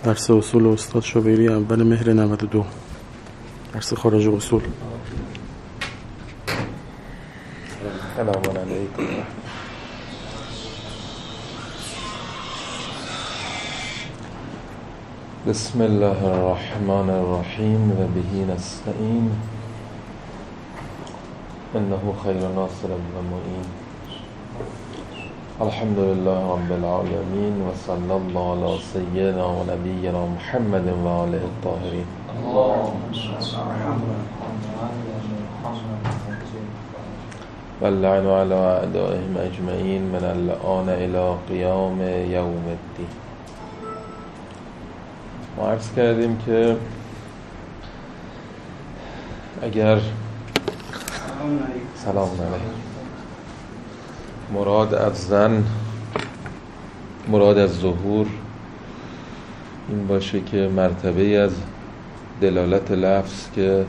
درس اصول استاد شوبیری اول مهر 92. درس خارج اصول. سلام علیکم. بسم الله الرحمن الرحیم و به نستعین انه خیر ناصر و معین. الحمد لله رب العالمین و صلی الله علی سیدنا و نبینا محمد و آله الطاهرین. و اللعن علی اعدائهم اجمعین من الآن الی قیام یوم الدین. ما عرض کردیم که اگر سلام علیکم مراد از ظهور این باشه که مرتبه از دلالت لفظ که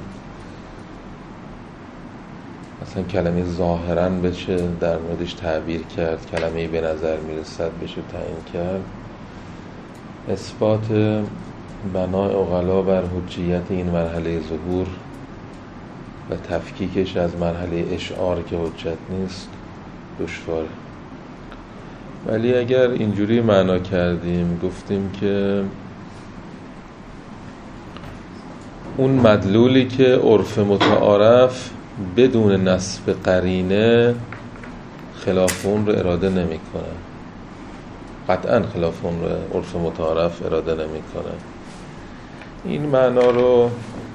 مثلا کلمه ظاهراً بشه در موردش تعبیر کرد، کلمه‌ای به نظر میرسد بشه تعیین کرد، اثبات بنای عقلا بر حجیت این مرحله ظهور و تفکیکش از مرحله اشعار که حجت نیست دشواره. ولی اگر اینجوری معنا کردیم، گفتیم که اون مدلولی که عرف متعارف بدون نصب قرینه خلاف اون رو اراده نمی‌کنه، قطعاً خلاف اون رو عرف متعارف اراده نمی‌کنه. این معنا رو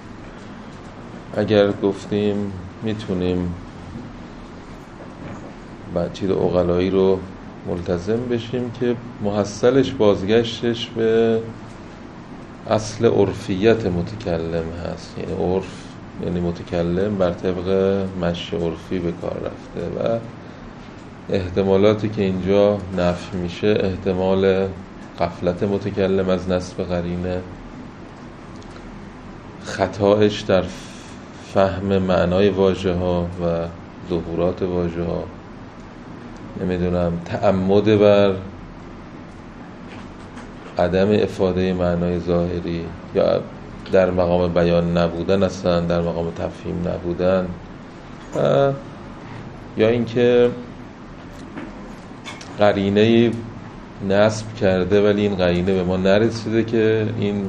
اگر گفتیم میتونیم چیز عقلایی رو ملتزم بشیم که محصلش بازگشتش به اصل عرفیت متکلم هست. یعنی عرف یعنی متکلم بر طبق مشی عرفی به کار رفته و احتمالاتی که اینجا نفی میشه احتمال غفلت متکلم از نصب قرینه، خطایش در فهم معنای واژه ها و ظهورات واژه ها، نمیدونم تعمد بر عدم افاده معنای ظاهری یا در مقام بیان نبودن، اصلا در مقام تفهیم نبودن، یا اینکه قرینه نصب کرده ولی این قرینه به ما نرسیده که این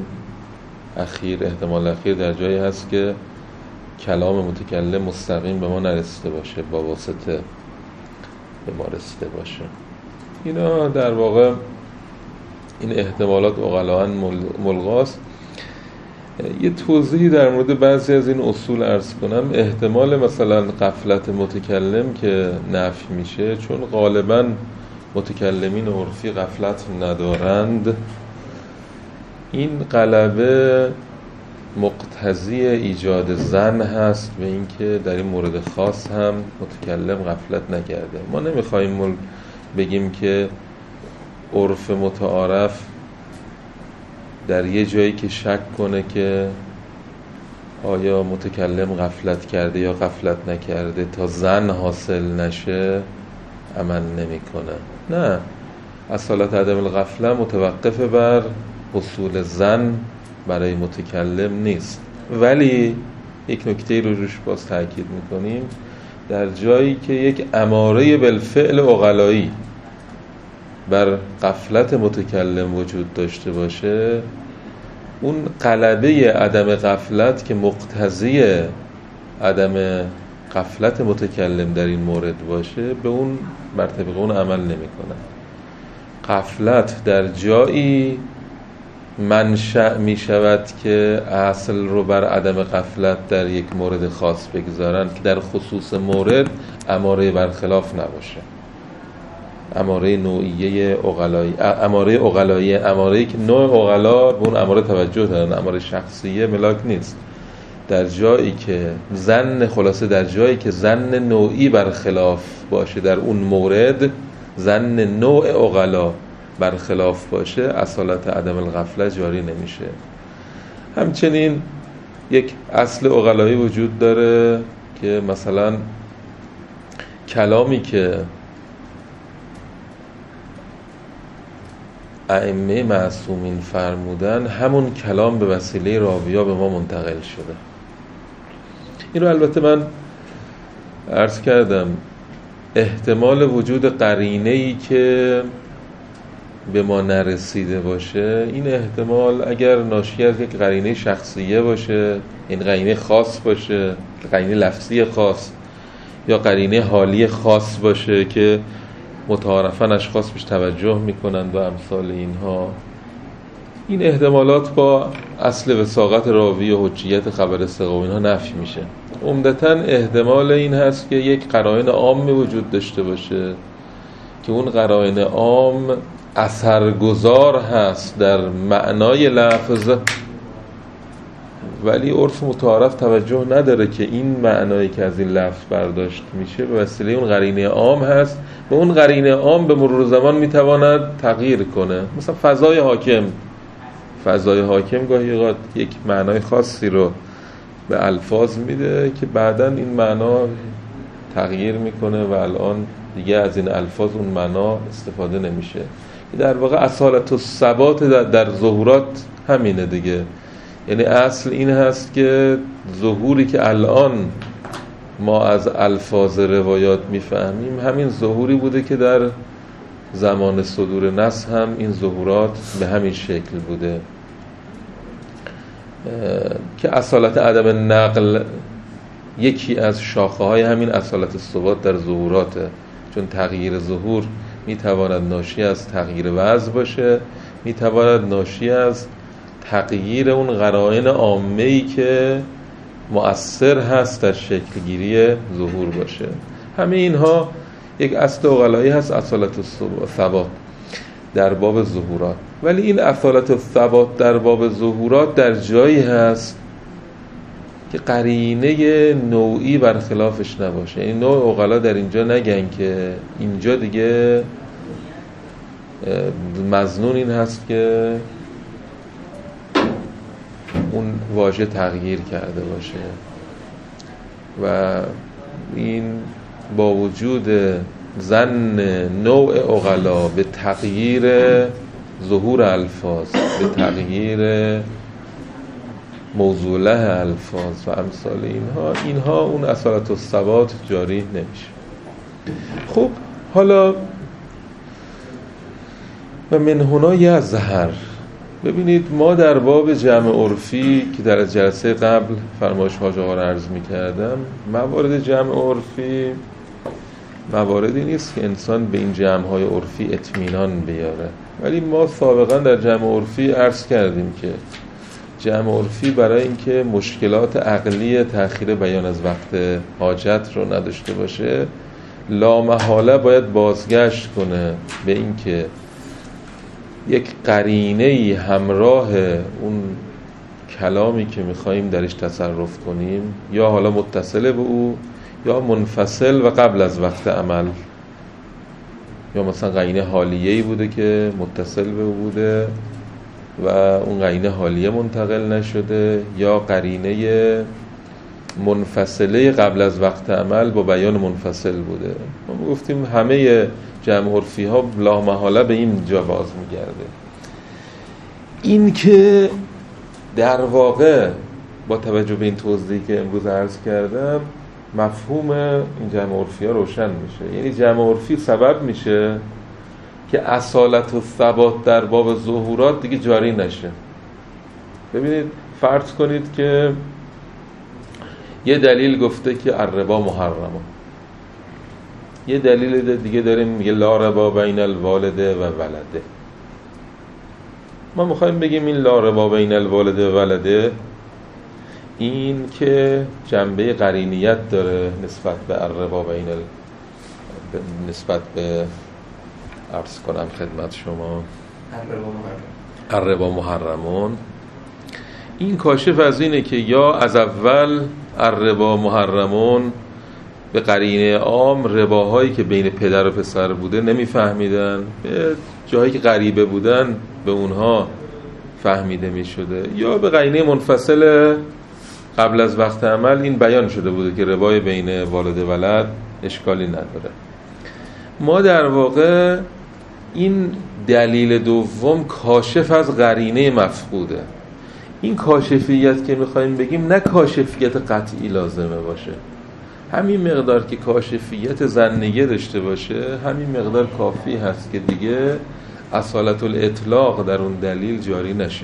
احتمال اخیر در جایی هست که کلام متکلم مستقیم به ما نرسیده باشه، با واسطه به ما رسیده باشه. اینا در واقع این احتمالات عقلاً ملغاست. یه توضیحی در مورد بعضی از این اصول عرض کنم. احتمال مثلا غفلت متکلم که نفی میشه، چون غالباً متکلمین عرفی غفلت ندارند، این غلبه مقتضی ایجاد ظن هست به این که در این مورد خاص هم متکلم غفلت نکرده. ما نمیخوایم بگیم که عرف متعارف در یه جایی که شک کنه که آیا متکلم غفلت کرده یا غفلت نکرده تا ظن حاصل نشه عمل نمیکنه. نه، اصالت عدم الغفله متوقف بر حصول ظن برای متکلم نیست. ولی یک نکته رو روش باز تاکید میکنیم، در جایی که یک اماره بالفعل عقلایی بر غفلت متکلم وجود داشته باشه، اون غلبه عدم غفلت که مقتضی عدم غفلت متکلم در این مورد باشه، به اون بر طبق اون عمل نمیکنه. غفلت در جایی منشأ می شود که اصل رو بر عدم غفلت در یک مورد خاص بگذارن که در خصوص مورد اماره برخلاف نباشه. اماره نوعیه عقلایی، اماره عقلایی، اماره که نوع عقلا به اون اماره توجه دارن، اماره شخصیه ملاک نیست. در جایی که در جایی که ظن نوعی برخلاف باشه در اون مورد، ظن نوع عقلا برخلاف باشه، اصالت عدم الغفله جاری نمیشه. همچنین یک اصل عقلایی وجود داره که مثلا کلامی که ائمه معصومین فرمودن همون کلام به وسیله راویا به ما منتقل شده. این رو البته من عرض کردم احتمال وجود قرینه‌ای که به ما نرسیده باشه، این احتمال اگر ناشی از یک قرینه شخصیه باشه، این قرینه خاص باشه، قرینه لفظی خاص یا قرینه حالی خاص باشه که متعارفاً اشخاص بهش توجه میکنند و امثال اینها، این احتمالات با اصل وثاقت راوی و حجیت خبر ثقه و اینها نفی میشه. عمدتاً احتمال این هست که یک قرائن عام وجود داشته باشه که اون قرائن عام اثرگذار هست در معنای لفظ، ولی عرف متعارف توجه نداره که این معنایی که از این لفظ برداشت میشه به وسیله اون قرینه عام هست و اون قرینه عام به مرور زمان میتواند تغییر کنه. مثلا فضای حاکم گاهی اوقات یک معنای خاصی رو به الفاظ میده که بعداً این معنا تغییر میکنه و الان دیگه از این الفاظ اون معنا استفاده نمیشه. در واقع اصالت و ثبات در ظهورات همینه دیگه. یعنی اصل این هست که ظهوری که الان ما از الفاظ روایات میفهمیم همین ظهوری بوده که در زمان صدور نص هم این ظهورات به همین شکل بوده که اصالت عدم نقل یکی از شاخه های همین اصالت ثبات در ظهوراته، چون تغییر ظهور میتواند ناشی از تغییر وضع باشه، میتواند ناشی از تغییر اون قرائن عامه‌ای که مؤثر هست در شکل گیری ظهور باشه. همه اینها یک اصل عقلایی هست، اصالت ثبات در باب ظهورات. ولی این اصالت ثبات در باب ظهورات در جایی هست که قرینه نوعی برخلافش نباشه. این نوع عقلا در اینجا نگن که اینجا دیگه مظنون این هست که اون واژه تغییر کرده باشه و این با وجود ظن نوع عقلا به تغییر ظهور الفاظ، به تغییر موضوعه الفاظ و امثال اینها اون اصالت و ثبات جاری نمیشه. خب حالا و من هنا یظهر، ببینید ما در باب جمع عرفی که در جلسه قبل فرمایش حاج آقا را عرض می‌کردم، موارد جمع عرفی مواردی نیست که انسان به این جمع‌های عرفی اطمینان بیاره، ولی ما سابقا در جمع عرفی عرض کردیم که جمع عرفی برای اینکه مشکلات عقلی تأخیر بیان از وقت حاجت رو نداشته باشه لامحاله باید بازگشت کنه به اینکه یک قرینه‌ای همراه اون کلامی که می‌خوایم درش تصرف کنیم یا حالا متصل به او یا منفصل و قبل از وقت عمل، یا مثلا قرینه حالیه‌ای بوده که متصل به او بوده و اون قرینه حالیه منتقل نشده، یا قرینه منفصله قبل از وقت عمل با بیان منفصل بوده. ما گفتیم همه جمع عرفی ها لامحاله به این جا باز میگرده. این که در واقع با توجه به این توضیحی که امروز عرض کردم مفهوم این جمع عرفی ها روشن میشه. یعنی جمع عرفی سبب میشه که اصالت و ثبات در باب ظهورات دیگه جاری نشه. ببینید فرض کنید که یه دلیل گفته که الربا محرمه، یه دلیل دیگه داریم میگه لا ربا بین الوالده و ولده. ما میخوایم بگیم این لا ربا بین الوالده و ولده این که جنبه قرینیت داره نسبت به الربا نسبت به عرض کنم خدمت شما الربا محرمون، این کاشف از اینه که یا از اول الربا محرمون به قرینه عام رباهایی که بین پدر و پسر بوده نمیفهمیدن، به جایی که غریبه بودن به اونها فهمیده می شده، یا به قرینه منفصل قبل از وقت عمل این بیان شده بوده که ربای بین والد و ولد اشکالی نداره. ما در واقع این دلیل دوم کاشف از قرینه مفقوده. این کاشفیت که میخوایم بگیم نه کاشفیت قطعی لازمه باشه، همین مقدار که کاشفیت ظنیه داشته باشه همین مقدار کافی هست که دیگه اصالت الاطلاق در اون دلیل جاری نشه.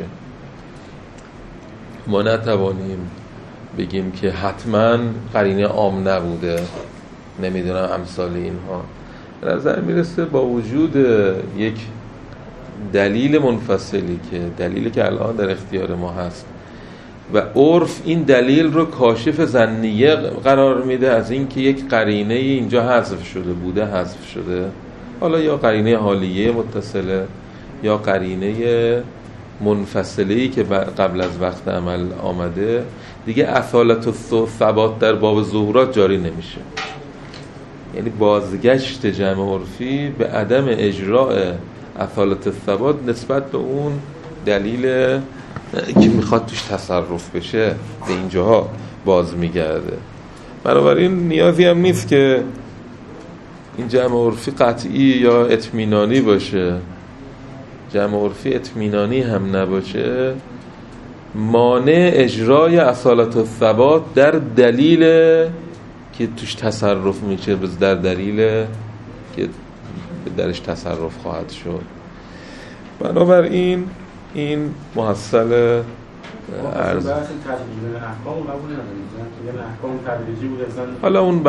ما نتوانیم بگیم که حتما قرینه عام نبوده، نمیدونم امثال اینها. به نظر میرسه با وجود یک دلیل منفصلی که دلیلی که الان در اختیار ما هست و عرف این دلیل رو کاشف ظنیه قرار میده از این که یک قرینه اینجا حذف شده بوده، حذف شده، حالا یا قرینه حالیه متصله یا قرینه منفصله‌ای که قبل از وقت عمل آمده، دیگه اصالت و ثبات در باب ظهورات جاری نمیشه. یعنی بازگشت جمع عرفی به عدم اجراء اصالت ثبات نسبت به اون دلیل که میخواد توش تصرف بشه به اینجاها باز میگرده. بنابراین نیازی هم نیست که این جمع عرفی قطعی یا اطمینانی باشه. جمع عرفی اطمینانی هم نباشه مانع اجرای اصالت الثبات در دلیل که توش تصرف میشه، در دلیل که درش تصرف خواهد شد. بنابراین این محصل عرض حالا اون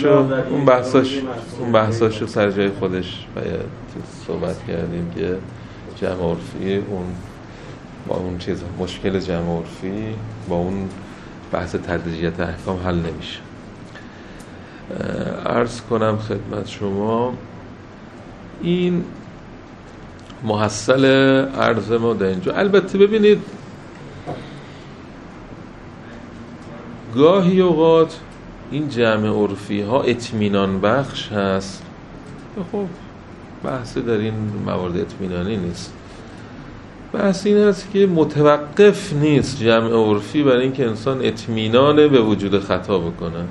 بحثاشو سر جای خودش صحبت کردیم که جمع عرفی اون با اون چیز مشکل جمع عرفی با اون بحث تدریجیت احکام حل نمیشه. عرض کنم خدمت شما این محصل عرض ما در اینجا. البته ببینید گاهی اوقات این جمع عرفی ها اطمینان بخش هست. خب بحث در این موارد اطمینانی نیست، بحث این هست که متوقف نیست جمع عرفی برای اینکه انسان اطمینان به وجود خطا بکنه،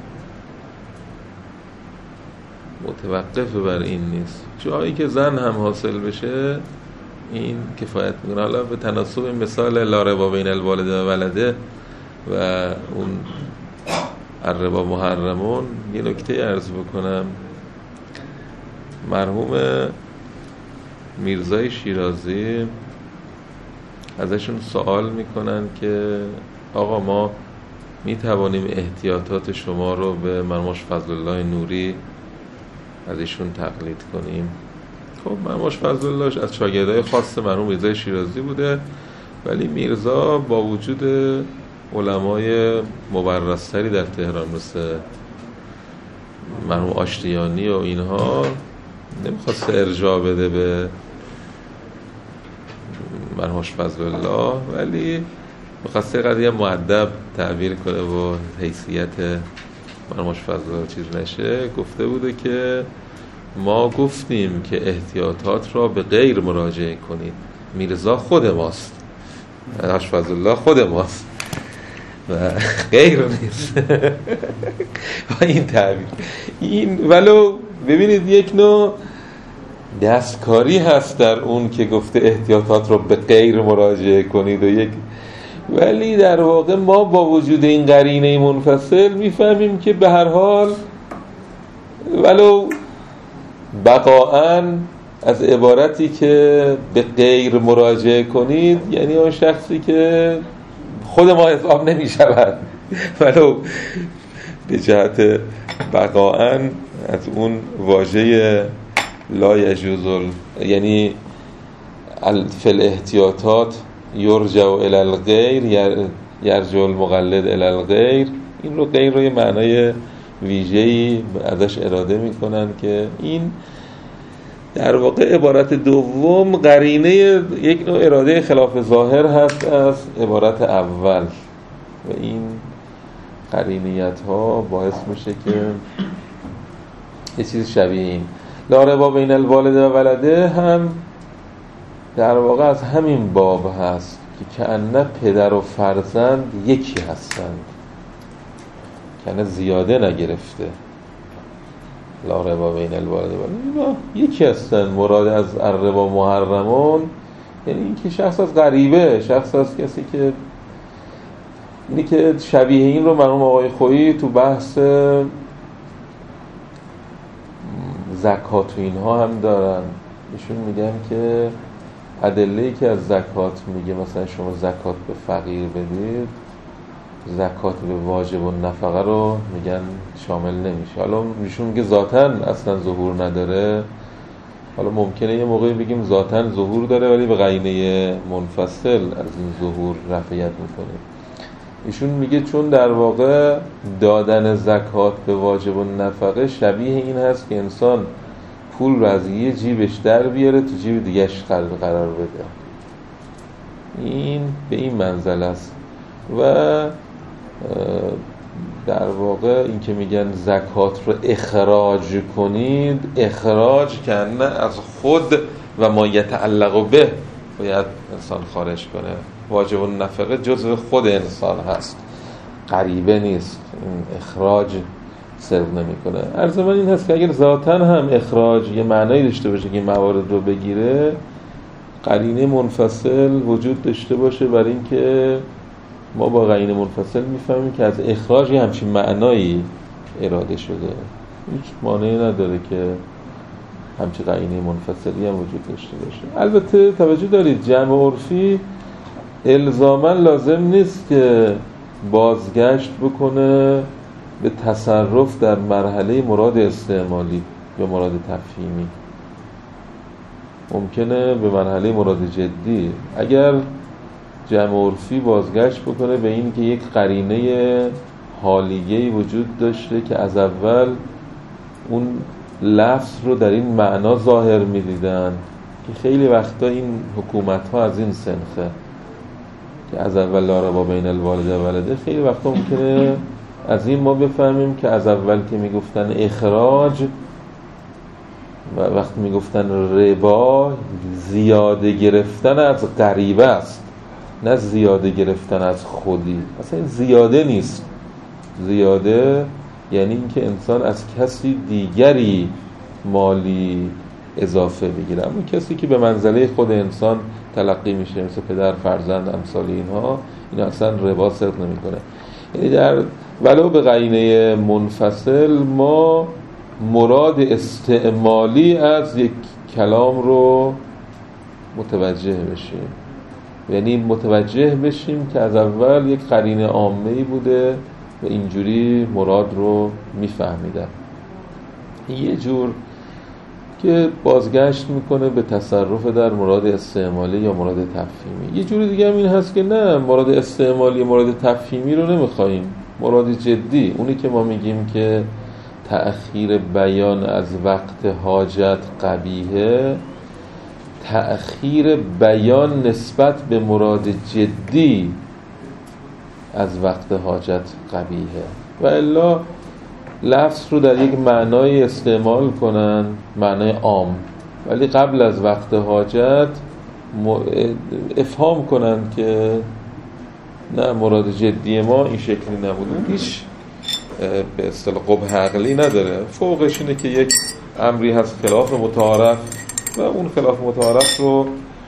متوقف بر این نیست. جایی که زن هم حاصل بشه این کفایت میکنه. حالا به تناسب مثال لا ربا بین الوالده و ولده و اون الربا محرمون یه نکته عرض بکنم. مرحوم میرزای شیرازی ازشون سوال میکنن که آقا ما میتوانیم احتیاطات شما رو به مرموش فضل الله نوری از ایشون تقلید کنیم؟ خب مرموش فضل الله از شاگردای خاص مرحوم میرزای شیرازی بوده، ولی میرزا با وجود علمای مبرزتری در تهران مثل مرحوم آشتیانی و اینها نمیخواست ارجاع بده به مرحوم فضل الله، ولی میخواسته قضیه مؤدب تعبیر کنه و حیثیت مرحوم فضل الله چیز نشه. گفته بوده که ما گفتیم که احتیاطات را به غیر مراجعه کنید، میرزا خود ماست، مرحوم فضل الله خود ماست و غیر نیست. با این تعبیر این ولو ببینید یک نوع دستکاری هست در اون که گفته احتیاطات رو به غیر مراجعه کنید و یک، ولی در واقع ما با وجود این قرینه منفصل میفهمیم که به هر حال ولو بقاءً از عبارتی که به غیر مراجعه کنید یعنی اون شخصی که خود ما حساب نمی شود، ولو به جهت بقاءً از اون واژه لا یجوز یعنی فی الاحتیاطات یرجع الی الغیر یرجع المقلد الی الغیر، این رو غیر رو یه معنای ویژه‌ای ازش اراده میکنن که این در واقع عبارت دوم قرینه یک نوع اراده خلاف ظاهر هست از عبارت اول و این قرینیت ها باعث میشه که یه چیز شبیه این لا ربا بین الوالده و ولده هم در واقع از همین باب هست که کأنه پدر و فرزند یکی هستند، کأنه زیاده نگرفته. لا ربا بین الوالد و الوالد یکی هستن. مراد از الربا محرمون یعنی اینکه شخص از غریبه، شخص از کسی که اینی که شبیه این رو مرحوم آقای خویی تو بحث زکات و اینها هم دارن. ایشون میگن که ادله‌ای که از زکات میگه مثلا شما زکات به فقیر بدید، زکات به واجب و نفقه رو میگن شامل نمیشه. حالا ایشون میگه ذاتاً اصلا ظهور نداره. حالا ممکنه یه موقعی بگیم ذاتاً ظهور داره ولی به قرینه منفصل از این ظهور رفعیت میکنه. ایشون میگه چون در واقع دادن زکات به واجب و نفقه شبیه این هست که انسان پول رو از یه جیبش در بیاره تو جیب دیگه‌اش قرار بده. این به این منزل است. و در واقع این که میگن زکات رو اخراج کنید، اخراج کنه از خود و ما یتعلق به باید انسان خارج کنه. واجب النفقه جزء خود انسان هست، غریبه نیست. این اخراج سرو نمیکنه. عرض من این هست که اگر ذاتاً هم اخراج یه معنایی داشته باشه که این موارد رو بگیره، قرینه منفصل وجود داشته باشه برای اینکه ما با قرینه منفصل میفهمیم که از اخراج یه همچین معنایی اراده شده. هیچ معنی نداره که همچین قرینه منفصلی هم وجود داشته باشه. البته توجه دارید جمع عرفی الزاماً لازم نیست که بازگشت بکنه به تصرف در مرحله مراد استعمالی یا مراد تفهیمی. ممکنه به مرحله مراد جدی اگر جمع عرفی بازگشت بکنه به این که یک قرینه حالیه‌ای وجود داشته که از اول اون لفظ رو در این معنا ظاهر می‌دیدن، که خیلی وقتا این حکومت‌ها از این سنخه که از اول لا ربا بین الوالد و ولده. خیلی وقتا ممکنه از این ما بفهمیم که از اول که میگفتن اخراج و وقتی میگفتن ربا زیاده گرفتن از غریبه است، نه زیاده گرفتن از خودی. اصلا این زیاده نیست. زیاده یعنی اینکه انسان از کسی دیگری مالی اضافه بگیره، اما کسی که به منزله خود انسان تلقی میشه مثل پدر، فرزند، امثال اینها، این اصلا ربا صرف نمیکنه. یعنی در ولو به قرینه منفصل ما مراد استعمالی از یک کلام رو متوجه بشیم، یعنی متوجه بشیم که از اول یک قرینه عامه‌ای بوده و اینجوری مراد رو میفهمیدن. یه جور که بازگشت میکنه به تصرف در مراد استعمالی یا مراد تفهیمی. یه جور دیگه هم این هست که نه، مراد استعمالی مراد تفهیمی رو نمیخوایم، مراد جدی، اونی که ما میگیم که تأخیر بیان از وقت حاجت قبیحه، تأخیر بیان نسبت به مراد جدی از وقت حاجت قبیحه. و الا لفظ رو در یک معنای استعمال کنن، معنای عام، ولی قبل از وقت حاجت افهام کنن که نه، مراد جدی ما این شکلی نبود. هیچ به اصطلاح قبح عقلی نداره. فوقش اینه که یک امری هست خلاف متعارف و اون خلاف متعارف رو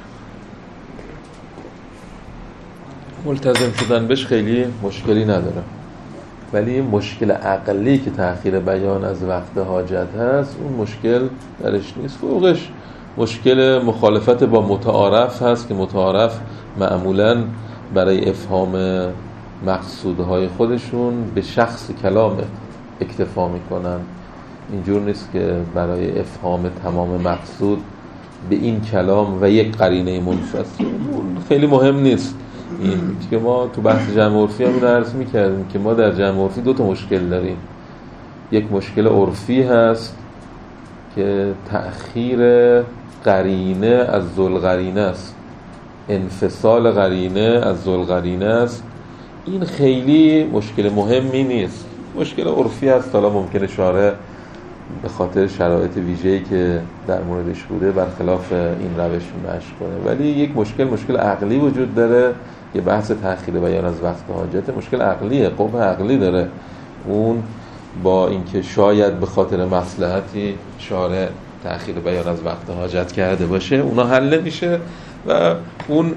ملتزم شدن بهش خیلی مشکلی نداره. ولی مشکل عقلی که تأخیر بیان از وقت حاجت هست، اون مشکل درش نیست. فوقش مشکل مخالفت با متعارف هست که متعارف معمولاً برای افهام مقصودهای خودشون به شخص کلام اکتفا میکنن. اینجور نیست که برای افهام تمام مقصود به این کلام و یک قرینه منفصل. خیلی مهم نیست. این که ما تو بحث جمع عرفی هم این عرض میکردیم که ما در جمع عرفی دو تا مشکل داریم. یک مشکل عرفی هست که تأخیر قرینه از ذوالقرینه است، انفصال قرینه از ذوالقرینه است. این خیلی مشکل مهمی نیست، مشکل عرفی هست. حالا ممکنه شارع به خاطر شرایط ویژه‌ای که در موردش بوده برخلاف این روش مشی کنه. ولی یک مشکل عقلی وجود داره. یه بحث تأخیر بیان از وقت حاجت مشکل عقلیه، قبح عقلی داره. اون با اینکه شاید به خاطر مصلحتی شارع تأخیر بیان از وقت حاجت کرده باشه، اونا حل نمیشه و اون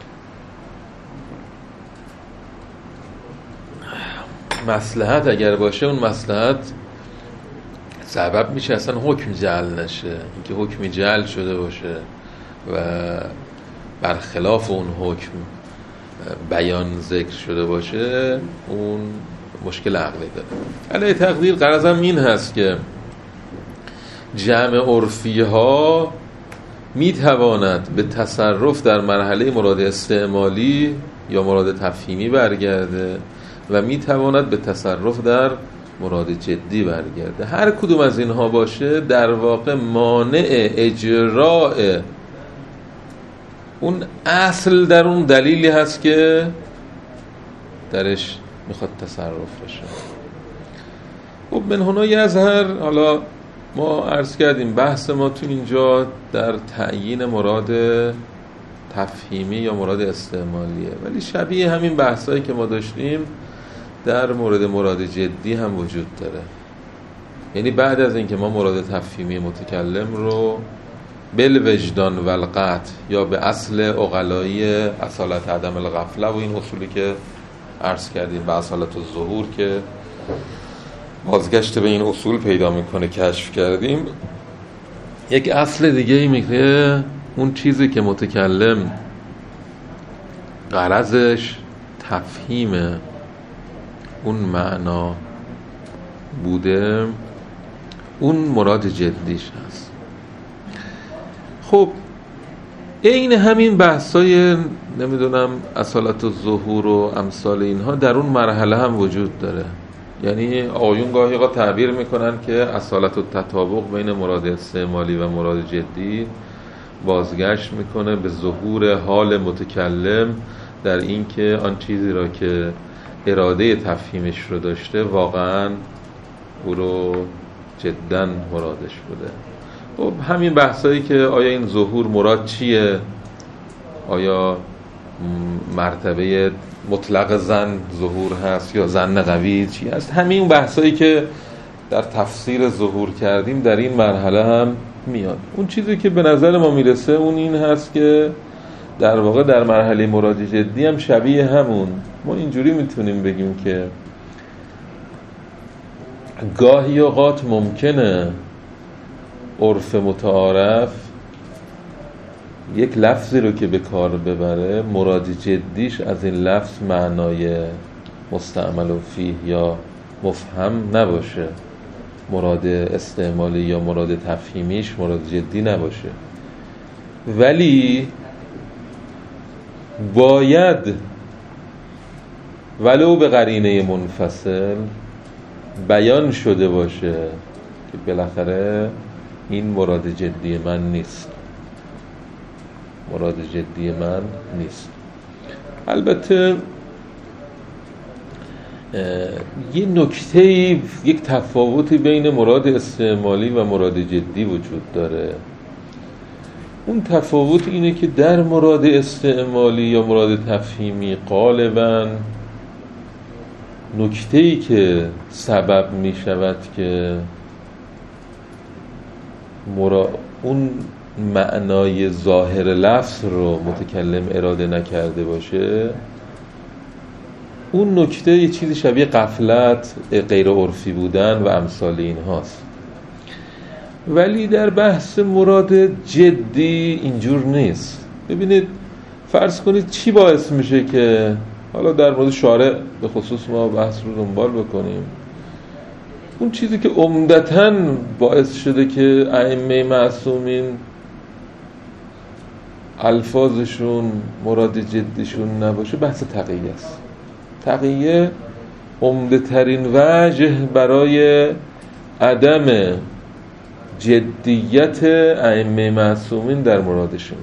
مصلحت اگر باشه، اون مصلحت سبب میشه اصلا حکم جعل نشه. اینکه حکمی جعل شده باشه و برخلاف اون حکم بیان ذکر شده باشه، اون مشکل عقلی داره. علیه تقدیر غرضم این هست که جمع عرفی ها میتواند به تصرف در مرحله مراد استعمالی یا مراد تفهیمی برگرده و میتواند به تصرف در مراد جدی برگرده. هر کدوم از اینها باشه در واقع مانع اجراء اون اصل در اون دلیلی هست که درش میخواد تصرف بشه. خب من هنا یظهر، حالا ما عرض کردیم بحث ما تو اینجا در تعیین مراد تفهیمی یا مراد استعمالیه، ولی شبیه همین بحثایی که ما داشتیم در مورد مراد جدی هم وجود داره. یعنی بعد از اینکه ما مراد تفهیمی متکلم رو بالوجدان و القطع یا به اصل عقلایی اصالت عدم الغفله و این اصولی که عرض کردیم به اصالت الظهور که بازگشت به این اصول پیدا میکنه کشف کردیم، یک اصل دیگه ای میگه اون چیزی که متکلم غرضش تفهیم اون معنا بوده، اون مراد جدیش هست. خب این همین بحثای نمیدونم اصالت الظهور و امثال اینها در اون مرحله هم وجود داره. یعنی آیون گاهی اوقات تعبیر میکنن که اصالت التطابق بین مراد استعمالی و مراد جدی بازگشت میکنه به ظهور حال متکلم در این که آن چیزی را که اراده تفهیمش رو داشته واقعا او رو جداً مرادش بوده. خب همین بحثایی که آیا این ظهور مراد چیه، آیا مرتبه مطلق زن ظهور هست یا زن قوی چی هست، همین بحثایی که در تفسیر ظهور کردیم در این مرحله هم میاد. اون چیزی که به نظر ما میرسه اون این هست که در واقع در مرحله مراد جدی هم شبیه همون ما اینجوری میتونیم بگیم که گاهی اوقات ممکنه عرف متعارف یک لفظی رو که به کار ببره مراد جدیش از این لفظ معنای مستعمل و فیه یا مفهم نباشه، مراد استعمالی یا مراد تفهیمیش مراد جدی نباشه، ولی باید ولو به قرینه منفصل بیان شده باشه که بالاخره این مراد جدی من نیست، مراد جدی من نیست. البته یه نکته، یک تفاوتی بین مراد استعمالی و مراد جدی وجود داره. اون تفاوت اینه که در مراد استعمالی یا مراد تفهیمی غالباً نکته‌ای که سبب می شود که اون معنای ظاهر لفظ رو متکلم اراده نکرده باشه، اون نکته یه چیزی شبیه غفلت، غیر عرفی بودن و امثال این هاست. ولی در بحث مراد جدی اینجور نیست. ببینید فرض کنید چی باعث میشه که حالا در مورد شارع به خصوص ما بحث رو دنبال بکنیم، اون چیزی که عمدتاً باعث شده که ائمه معصومین الفاظشون مراد جدیشون نباشه بحث تقیه است. تقیه عمده ترین وجه برای عدم جدیت ائمه معصومین در مرادشونه.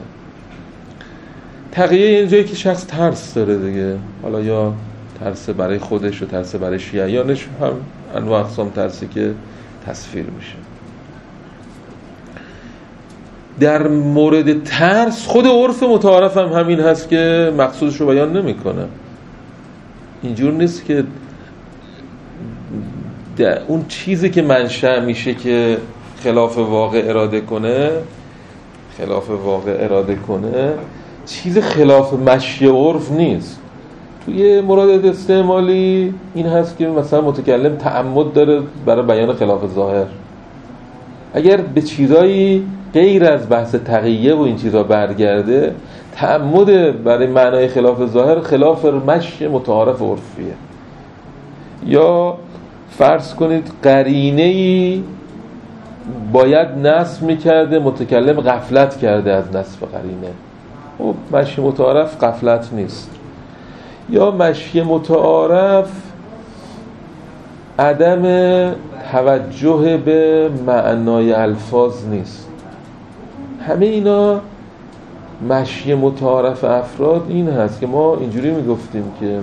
تقیه اینجایی که شخص ترس داره دیگه، حالا یا ترس برای خودش و ترس برای شیعیانش، هم انواع اقسام ترسی که تصویر میشه. در مورد ترس خود عرف متعارف هم همین هست که مقصودش رو بیان نمیکنه. اینجور نیست که اون چیزی که منشأ میشه که خلاف واقع اراده کنه چیز خلاف مشی عرف نیست. توی مرادات استعمالی این هست که مثلا متکلم تعمد داره برای بیان خلاف ظاهر. اگر به چیزایی غیر از بحث تقیه و این چیزا برگرده، تعمد برای معنای خلاف ظاهر خلاف مشی متعارف عرفیه. یا فرض کنید قرینه‌ای باید نصب میکرده، متکلم غفلت کرده از نصب قرینه، خب مشی متعارف غفلت نیست. یا مشی متعارف عدم توجه به معنای الفاظ نیست. همه اینا مشی متعارف افراد این هست که ما اینجوری میگفتیم که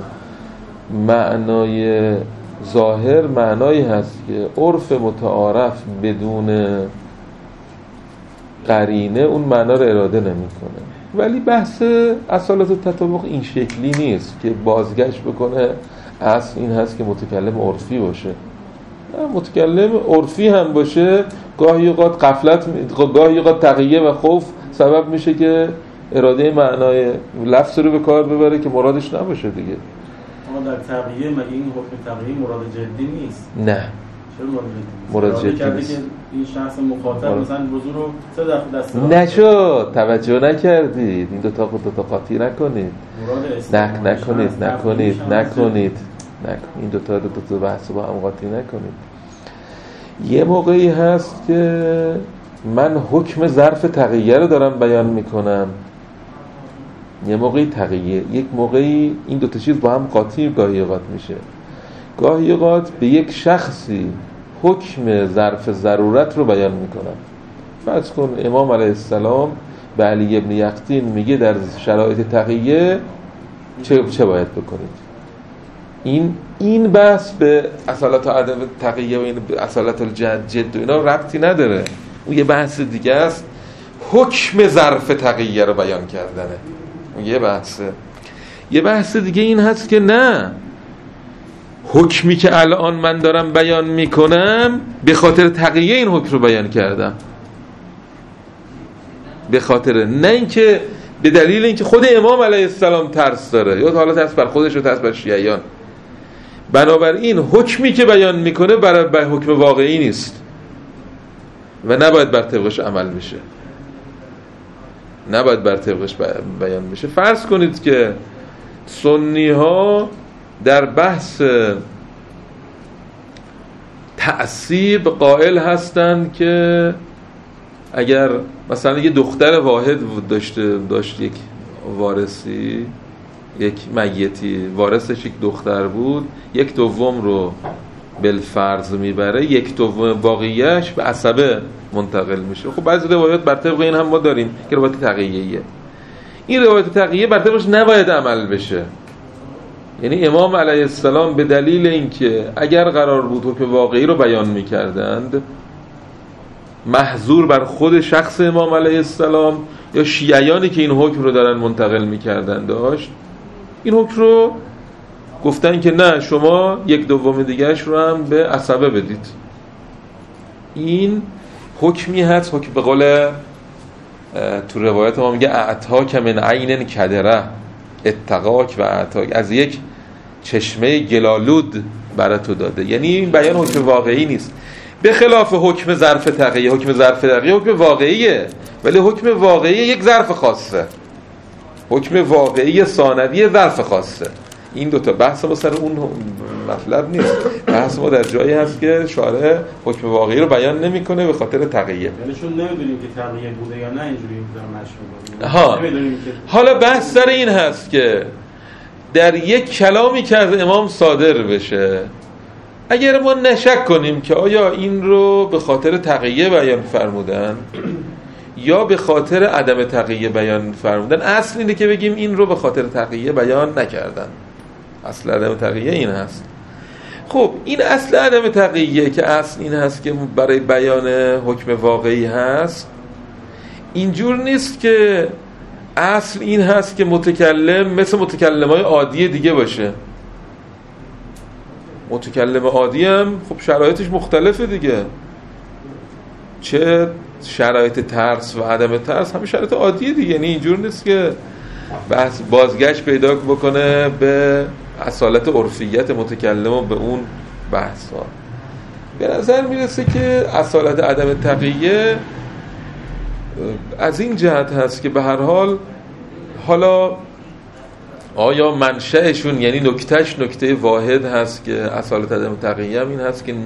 معنای ظاهر معنایی هست که عرف متعارف بدون قرینه اون معنا رو اراده نمیکنه. ولی بحث اصالت و تطابق این شکلی نیست که بازگشت بکنه اصل این هست که متکلم عرفی باشه. متکلم عرفی هم باشه گاهی اوقات غفلت، گاهی اوقات تقیه و خوف سبب میشه که اراده معنای لفظ رو به کار ببره که مرادش نباشه دیگه. اما در تقیه مگه این حکم تقیه مراد جدی نیست؟ نه، چرا مراد جدی نیست؟ که این شخص مخاطب مثلا وضو رو 3 دفعه دست نشد، توجه نکردید. این دو تا قاطی نکنید. نکنید. این دو تا بحث با هم قاطی نکنید. یه موقعی هست که من حکم ظرف تقیه رو دارم بیان میکنم، یه موقعی تقیه، یک موقعی این دو تا چیز با هم قاطی گاهی اوقات میشه. گاهی اوقات به یک شخصی حکم ظرف ضرورت رو بیان میکنم. فرض کن امام علیه السلام به علی ابن یقطین میگه در شرایط تقیه چه باید بکنید. این بحث به اصالت و عدم تقیه و این به اصالت الجد و اینا ربطی نداره. اون یه بحث دیگه است. حکم ظرف تقیه رو بیان کردنه، اون یه بحث دیگه این هست که نه، حکمی که الان من دارم بیان میکنم به خاطر تقیه این حکم رو بیان کردم، به خاطر، نه اینکه به دلیل اینکه خود امام علیه السلام ترس داره یا حالا ترس بر خودش و ترس بر شیعیان. بنابراین حکمی که بیان میکنه برای حکم واقعی نیست و نباید بر طبقش عمل بشه، نباید بر طبقش بیان بشه. فرض کنید که سنی ها در بحث تعصیب قائل هستند که اگر مثلا یه دختر واحد داشت یک وارثی، یک میتی، وارثش یک دختر بود، 1/2 رو بالفرض میبره، 1/2 باقیش به عصبه منتقل میشه. خب بعضی روایات بر طبق این هم ما داریم که روایت تقیه‌ایه. این روایت تقیه بر طبقش نباید عمل بشه. یعنی امام علیه السلام به دلیل اینکه اگر قرار بود حکم واقعی رو بیان میکردند، محظور بر خود شخص امام علیه السلام یا شیعیانی که این حکم رو دارن منتقل میکردن داشت، این حکم رو گفتن که نه، شما 1/2 دیگهش رو هم به عصبه بدید. این حکمی هست، حکم به قول تو روایت ما میگه اعتاک من عین کدره، اتقاک و اعتاک، از یک چشمه گلالود براتو داده. یعنی این بیان حکم واقعی نیست، به خلاف حکم ظرف تقیه. حکم ظرف تقیه حکم واقعیه، ولی حکم واقعی یک ظرف خاصه، حکم واقعی ثانوی ظرف خاصه. این دوتا بحث ما سر اون مطلب نیست. بحث ما در جایی هست که شارع حکم واقعی رو بیان نمیکنه به خاطر تقیه. یعنی چون نمیدونیم که تقیه بوده یا نه، اینجوری مشهور. حالا بحث سر این هست که در یک کلامی که از امام صادر بشه، اگر ما نشک کنیم که آیا این رو به خاطر تقیه بیان فرمودن یا به خاطر عدم تقیه بیان فرمودن، اصل اینه که بگیم این رو به خاطر تقیه بیان نکردن. اصل عدم تقیه این هست. خب این اصل عدم تقیه که اصل این هست که برای بیان حکم واقعی هست، اینجور نیست که اصل این هست که متکلم مثل متکلمای عادی دیگه باشه. متکلم عادی هم خب شرایطش مختلفه دیگه، چه شرایط ترس و عدم ترس همه شرایط عادیه دیگه، یعنی اینجور نیست که بحث بازگشت پیدا بکنه به اصالت عرفیت متکلم و به اون بحث ها. به نظر میرسه که اصالت عدم تقیه از این جهت هست که به هر حال حالا آیا منشأشون یعنی نکتهش نکته واحد هست که اصالت عدم تقیه هم این هست که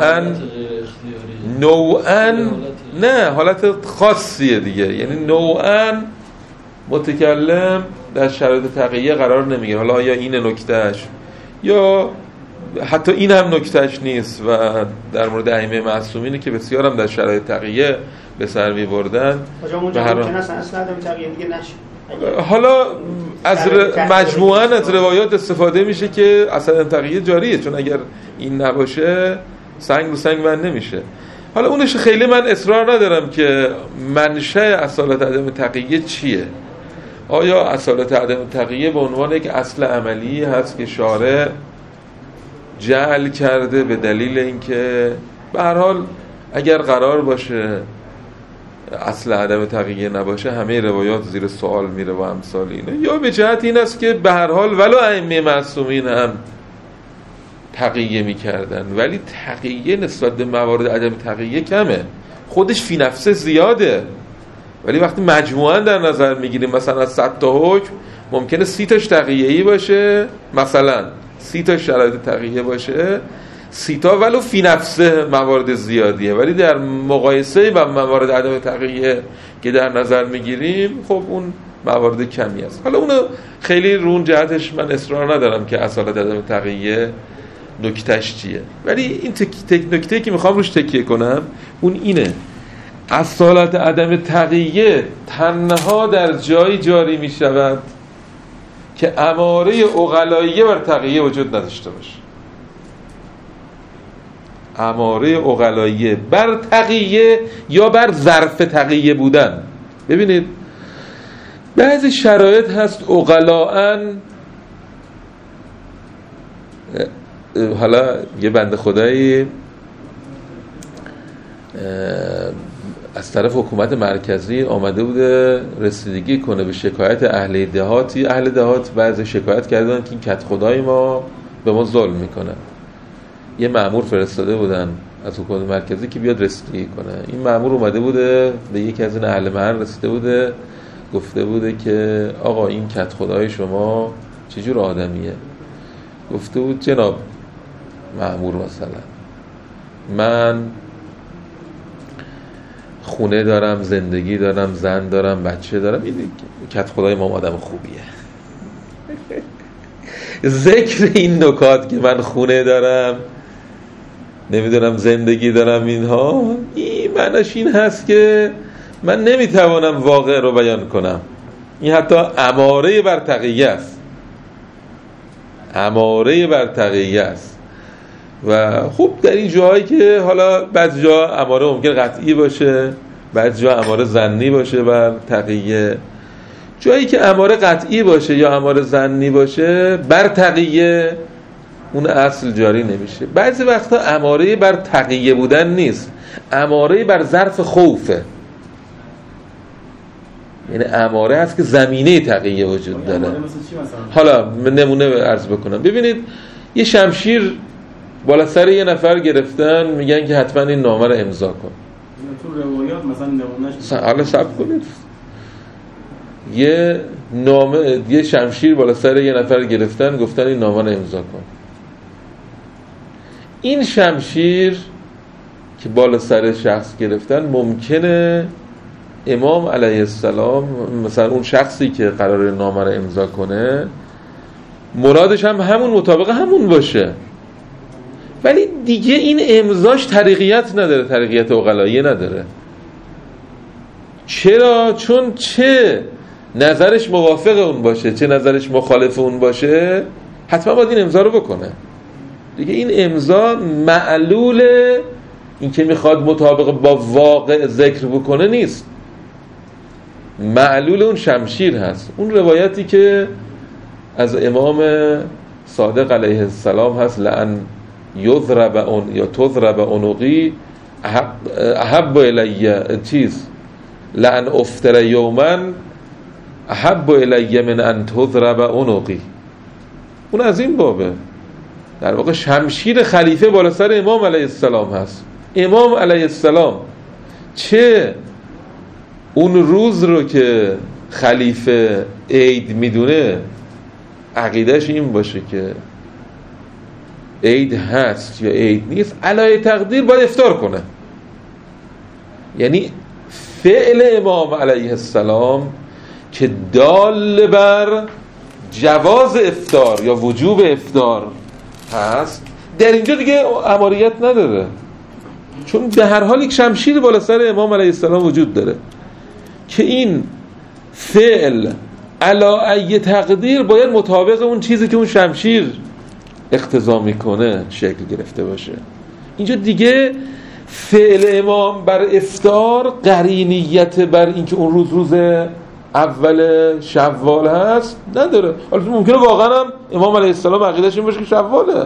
نوعاً نه حالت خاصیه دیگه، یعنی نوعاً متکلم در شرایط تقیه قرار نمیگیره. حالا یا این نکتهش یا حتی این هم نکتهش نیست و در مورد ائمه معصومینه که بسیار هم در شرایط تقیه به سر می‌بردن به هر حال اصلا عدم تقیه دیگه نشه. حالا از مجموعاً از روایات استفاده میشه که اصلا تقیه جاریه، چون اگر این نباشه سنگ رو سنگ بند نمیشه. حالا اونش خیلی من اصرار ندارم که منشأ اصالت عدم تقیه چیه. آیا اصالت عدم تقیه به عنوان یک اصل عملی هست که شارع جعل کرده به دلیل اینکه به هر حال اگر قرار باشه اصل عدم تقیه نباشه همه روایات زیر سوال میره و امثال اینه، یا به جهت این است که به هر حال ولو ائمه معصومین هم تقیه میکردن ولی تقیه نسبت به موارد عدم تقیه کمه، خودش فی نفسه زیاده، ولی وقتی مجموعاً در نظر میگیریم مثلا از 100 تا حکم ممکنه 30 تاش تقیه‌ای باشه، مثلا 30 تا شرایط تقیه باشه، 30 تا ولو فی نفسه موارد زیادیه، ولی در مقایسه با موارد عدم تقیه که در نظر میگیریم خب اون موارد کمی است. حالا اونو خیلی رون جهتش من اصرار ندارم که اصالت عدم تقیه نکتهش چیه، ولی این نکته که میخوام روش تکیه کنم اون اینه: اصالت عدم تقیه تنها در جایی جاری میشود که اماره عقلاییه بر تقیه وجود نداشته باشه. اماره عقلاییه بر تقیه یا بر ظرف تقیه بودن. ببینید بعضی شرایط هست عقلاً، حالا یه بنده خدایی از طرف حکومت مرکزی آمده بوده رسیدگی کنه به شکایت اهل دهاتی. اهل دهات بعضی شکایت کردن که این کت خدای ما به ما ظلم میکنه. یه مأمور فرستاده بودن از حکومت مرکزی که بیاد رسیدگی کنه. این مأمور اومده بوده به یکی از این اهل محل رسیده بوده، گفته بوده که آقا این کت خدای شما چجور آدمیه؟ گفته بود جناب مأمور مثلا من خونه دارم، زندگی دارم، زن دارم، بچه دارم، این کت خدای ما آدم خوبیه. ذکر این نکات که من خونه دارم، نمیدونم زندگی دارم، اینها این معناش این هست که من نمیتوانم واقع رو بیان کنم. این حتی اماره بر تقیه است، اماره بر تقیه است. و خب در این جاهایی که حالا بعضی جا اماره ممکن قطعی باشه، بعضی جا اماره ظنی باشه بر تقیه، جایی که اماره قطعی باشه یا اماره ظنی باشه بر تقیه اون اصل جاری نمیشه. بعضی وقتا اماره بر تقیه بودن نیست، اماره بر ظرف خوفه، یعنی اماره هست که زمینه تقیه وجود داره. حالا نمونه عرض بکنم. ببینید یه شمشیر بالا سر یه نفر گرفتن، میگن که حتما این نامه رو امضا کن. تو روایات مثلا نمونهش حالا صبر کنید. یه شمشیر بالا سر یه نفر گرفتن، گفتن این نامه رو امضا کن. این شمشیر که بالا سر شخص گرفتن ممکنه امام علیه السلام مثلا اون شخصی که قراره نامه رو امضا کنه مرادش هم همون مطابق همون باشه، ولی دیگه این امضاش طریقیت نداره، طریقیت عقلاییه نداره. چرا؟ چون چه نظرش موافق اون باشه چه نظرش مخالف اون باشه حتما باید این امضا رو بکنه دیگه. این امضا معلول این که میخواد مطابق با واقع ذکر بکنه نیست، معلول اون شمشیر هست. اون روایتی که از امام صادق علیه السلام هست لعن یا تضرب عنقی احب الی چیز لأن افطر یوما احب الی من ان تضرب عنقی. اون از این بابه. در واقع شمشیر خلیفه بالا سر امام علیه السلام هست. امام علیه السلام چه اون روز رو که خلیفه عید میدونه عقیدهش این باشه که عید هست یا عید نیست، علای تقدیر باید افطار کنه. یعنی فعل امام علیه السلام که دال بر جواز افطار یا وجوب افطار هست، در اینجا دیگه اماریت نداره، چون به هر حال یک شمشیر بالا سر امام علیه السلام وجود داره که این فعل علای تقدیر باید مطابق اون چیزی که اون شمشیر اقتضا میکنه شکل گرفته باشه. اینجا دیگه فعل امام بر افطار قرینیت بر اینکه اون روز اول شوال هست نداره. حالا ممکنه واقعا هم امام علیه السلام عقیدهش این باشه که شواله،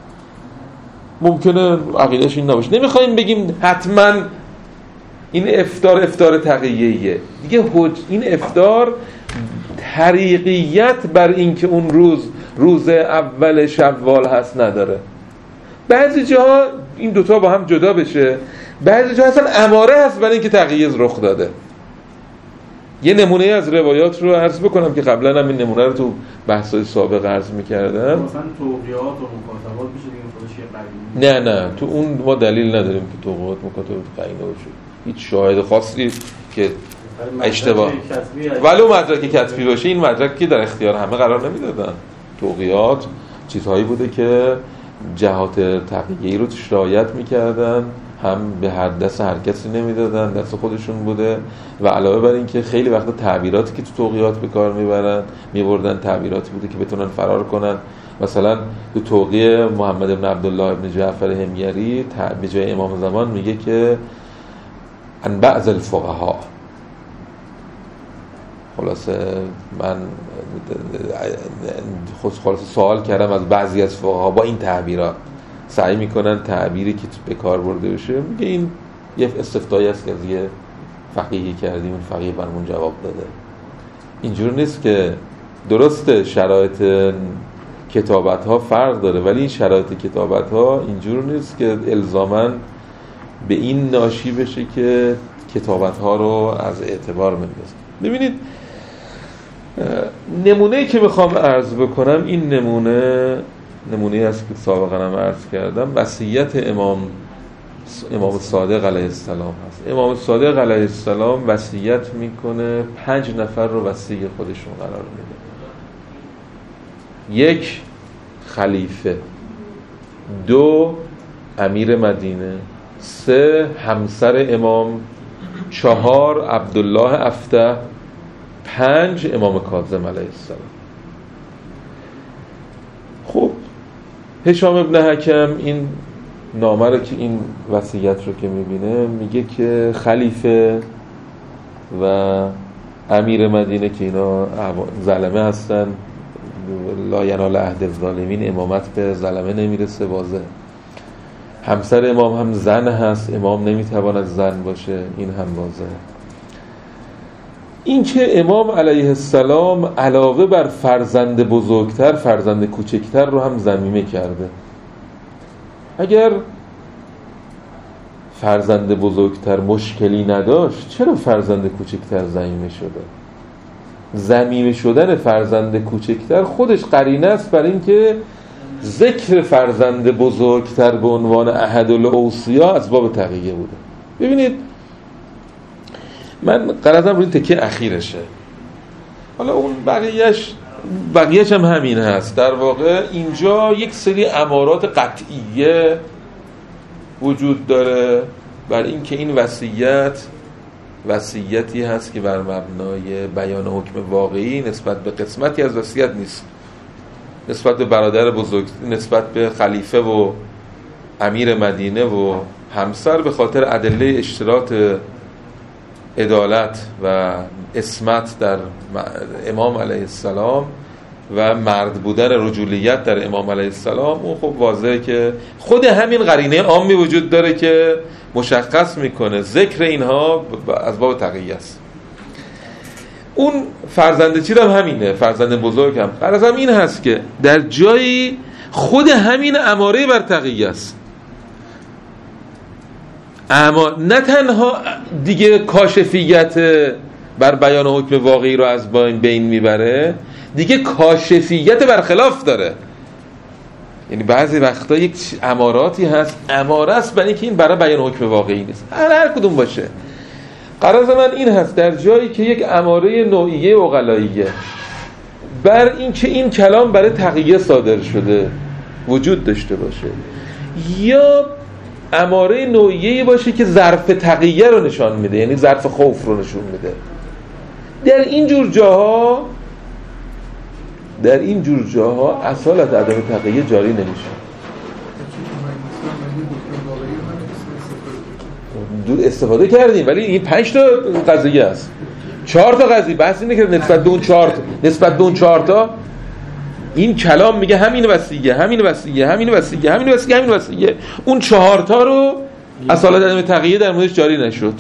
ممکنه عقیدهش این نباشه. نمیخوایم بگیم حتما این افطار تقییه دیگه. این افطار طریقیت بر اینکه اون روز اول شوال هست نداره. بعضی جاها این دوتا با هم جدا بشه، بعضی جاها اصلا اماره هست برای اینکه تقییز رخ داده. یه نمونه از روایات رو عرض بکنم که قبلا هم این نمونه رو تو بحث‌های سابق عرض می‌کردم. مثلا توقیات و مکاتبات میشه دیگه خودش یه قرینه. نه تو اون ما دلیل نداریم که توقیات مکاتبات قرینه باشه. هیچ شاهد خاصی که اشتباه ولو مدرک کتبی باشه این مدرک که در اختیار همه قرار نمیدادن. توقیات چیزهایی بوده که جهات تقییدی رو توش رعایت میکردن، هم به هر دست هر کسی نمیدادن، دست خودشون بوده. و علاوه بر این که خیلی وقتا تعبیراتی که تو توقیات به کار میبردن تعبیراتی بوده که بتونن فرار کنن. مثلا تو توقیه محمد بن عبدالله ابن جعفر حمیری به جای امام زمان میگه که ان بعض الفقها، خلاصه من خلاصه سوال کردم از بعضی از فقها با این تعبیرات، سعی میکنن تعبیری که به کار برده بشه. میگه این یه استفتایی است که از یه فقیهی کردیم، اون فقیه برمون جواب داده. اینجور نیست که درسته شرایط کتابت ها فرق داره، ولی این شرایط کتابت ها اینجور نیست که الزاماً به این ناشی بشه که کتابت ها رو از اعتبار بندازن. ببینید نمونه‌ای که میخوام عرض بکنم این نمونه است که سابقا هم عرض کردم، وصیت امام صادق علیه السلام هست. امام صادق علیه السلام وصیت میکنه 5 نفر رو وصی خودشون قرار میده. 1 خلیفه، 2 امیر مدینه، 3 همسر امام، 4 عبدالله افته، 5 امام کاظم علیه السلام. خب هشام ابن حکم این نامه رو که این وصیت رو که میبینه میگه که خلیفه و امیر مدینه که اینا ظلمه هستن، لا ینال عهد الظالمین، امامت به ظلمه نمیرسه، واضح. همسر امام هم زن هست، امام نمیتواند زن باشه، این هم واضحه. این که امام علیه السلام علاوه بر فرزند بزرگتر فرزند کوچکتر رو هم ضمیمه کرده. اگر فرزند بزرگتر مشکلی نداشت چرا فرزند کوچکتر ضمیمه شده؟ ضمیمه شدن فرزند کوچکتر خودش قرینه است بر این که ذکر فرزند بزرگتر به عنوان احد الاوصیا از باب تقیه بوده. ببینید من غرضم روی تکه اخیرشه، حالا اون بقیهش هم همین هست. در واقع اینجا یک سری امارات قطعیه وجود داره بر این که این وصیتی هست که بر مبنای بیان حکم واقعی نسبت به قسمتی از وصیت نیست، نسبت به برادر بزرگ، نسبت به خلیفه و امیر مدینه و همسر، به خاطر ادله اشتراط عدالت و عصمت در امام علیه السلام و مرد بودن رجولیت در امام علیه السلام، اون خب واضحه که خود همین قرینه عامی وجود داره که مشخص میکنه ذکر اینها از باب تقیه است. اون فرزند چی هم همینه، فرزند بزرگ هم غرضم این هست که در جایی خود همین اماره بر تقیه است، اما نه تنها دیگه کاشفیت بر بیان حکم واقعی رو از بین میبره، دیگه کاشفیت برخلاف داره. یعنی بعضی وقتا یک اماراتی هست، اماره است برای اینکه این برای بیان حکم واقعی نیست، هر کدوم باشه. غرض من این هست در جایی که یک اماره نوعیه عقلاییه بر اینکه این کلام برای تقیه صادر شده وجود داشته باشه، یا اماره نوعیه‌ای باشه که ظرف تقیه رو نشان میده، یعنی ظرف خوف رو نشون میده، در این جور جاها اصالت عدم تقیه جاری نمیشه. دور استفاده کردیم، ولی این 5 تا قضیه است، 4 تا قضیه. بحث اینه که نسبت به اون 4 تا این کلام میگه همین وصیه، اون 4 تا رو اصالت عدم تقیه در موردش جاری نشد،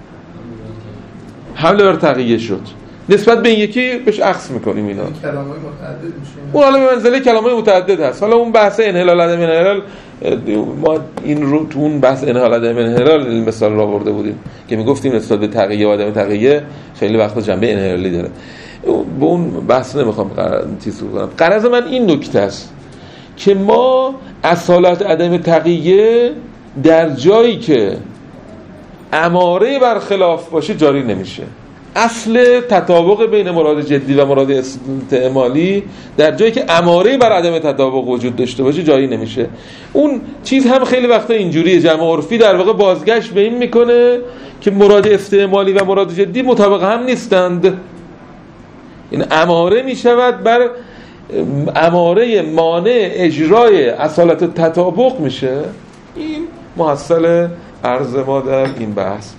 حمله بر تقیه شد. نسبت به این یکی بهش عکس میکنیم اینا. کلامای متعدد میشه. اون حالا به منزله کلامای متعدد هست. حالا اون بحث انحلال عدم انحلال، ما این رو تو اون بحث انحلال عدم انحلال این مثال رو آورده بودیم که میگفتیم نسبت به تقیه و عدم تقیه خیلی وقتا جنبه انحلالی داره. به اون بحث نمیخوام چیز کنم. غرض من این نکته است که ما اصالت عدم تقیه در جایی که اماره برخلاف باشه جاری نمیشه. اصل تطابق بین مراد جدی و مراد استعمالی در جایی که اماره بر عدم تطابق وجود داشته باشه جاری نمیشه. اون چیز هم خیلی وقتا اینجوریه، جمع عرفی در واقع بازگشت به این میکنه که مراد استعمالی و مراد جدی مطابق هم نیستند. این اماره میشود بر اماره مانع اجرای اصالت تطابق میشه. این محصل عرض ما در این بحث.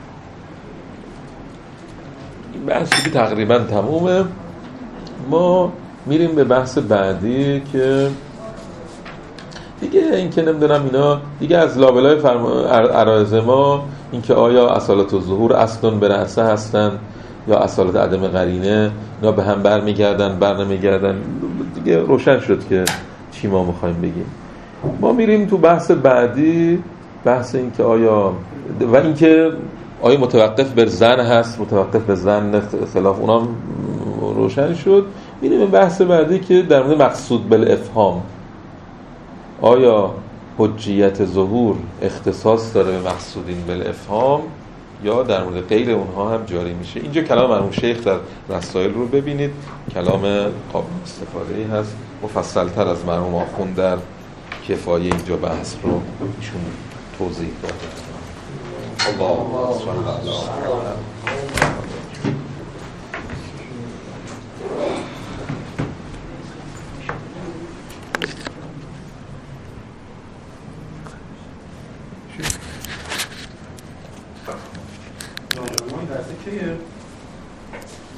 این بحثی که تقریبا تمومه. ما میریم به بحث بعدی که دیگه این که نمیدونم اینا دیگه از لابلای عرایض ما این که آیا اصالت الظهور اصلن به رأسه هستن یا اصالت عدم قرینه، اینا به هم برنمیگردن دیگه روشن شد که چی ما میخوایم بگیم. ما میریم تو بحث بعدی، بحث این که آیا و این که آیا متوقف بر زن هست، متوقف به زن خلاف اونام روشن شد. میریم به بحث بعدی که در مورد مقصود بالافهام، آیا حجیت ظهور اختصاص داره به مقصودین بالافهام یا در مورد غیر اونها هم جاری میشه. اینجا کلام مرحوم شیخ در رسائل رو ببینید، کلام قابل استفاده‌ای هست، مفصل‌تر از مرحوم آخوند در کفایه اینجا بحث رو ایشون توضیح داده. الله صلی الله علیه و درس کیه؟